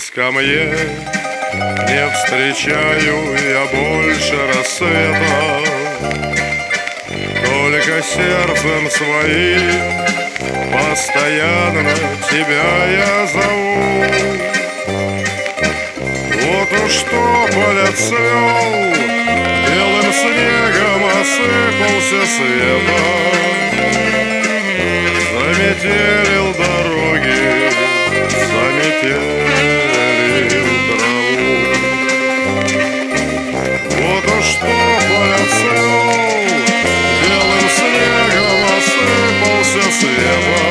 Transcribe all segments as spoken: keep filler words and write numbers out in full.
знакомясь ко мне, не встречаю я больше рассвета. Только сердцем своим постоянно тебя я зову. Вот уж тополь отцвел, белым снегом осыпался света. Заметелил дороги, заметелил траву. Вот уж тополь отцвел, белым снегом осыпался света.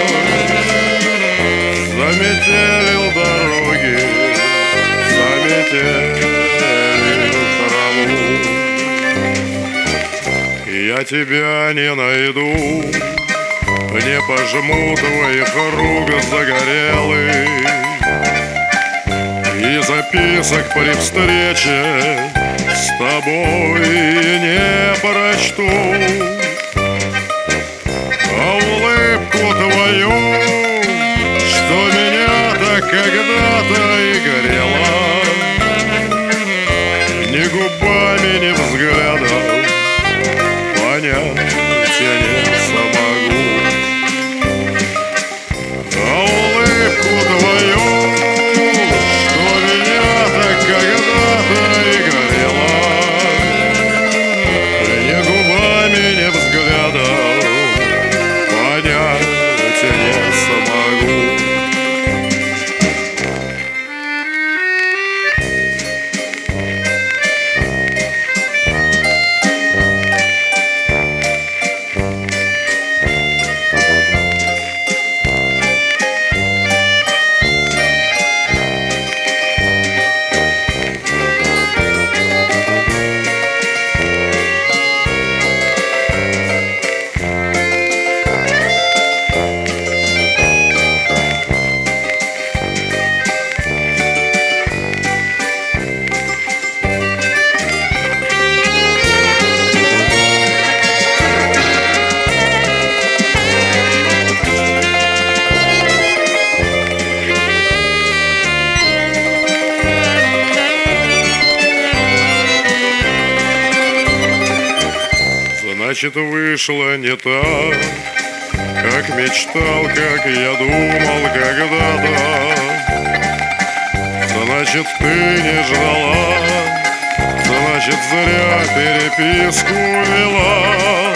Заметелил дороги, заметелил траву. Я тебя не найду, не пожму твоих рук загорелых, и записок при встрече с тобой не прочту. А улыбку твою, что меня-то когда-то и грела, ни губами, ни взглядом понять я не смогу. А улыбку твою, что меня-то когда-то и горела, ни губами, ни взглядом понять не смогу. Значит, вышло не так, как мечтал, как я думал когда-то. Значит, ты не ждала, значит, зря переписку вела.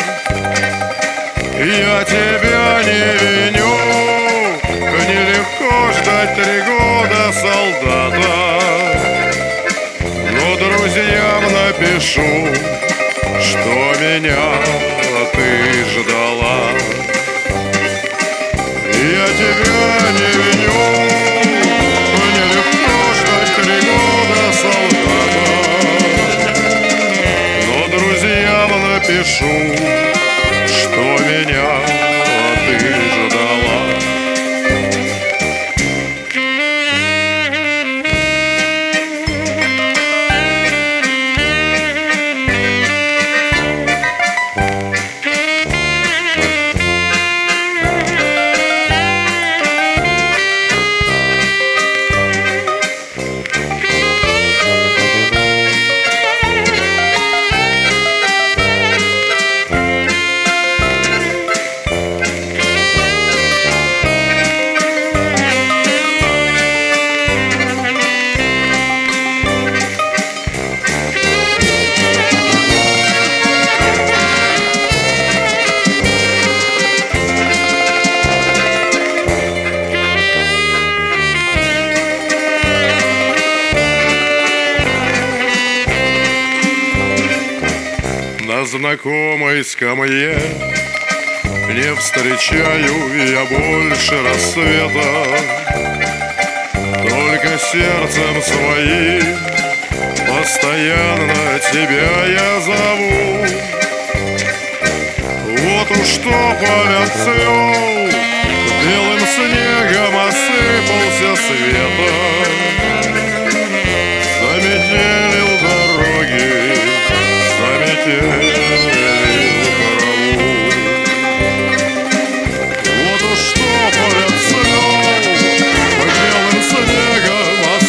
Я тебя не виню, нелегко ждать три года солдата. Но друзьям напишу, что меня ты ждала. Я тебя не виню, нелегко ждать три года солдата. Но друзьям напишу, что меня ты ждала. На знакомой скамье не встречаю я больше рассвета. Только сердцем своим постоянно тебя я зову. Вот уж тополь отцвел, белым снегом осыпался света. Заметелил дороги, заметелил траву. Вот уж тополь отцвел, белым снегом осыпался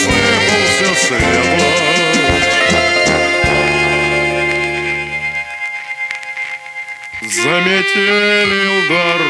заметели у дороги.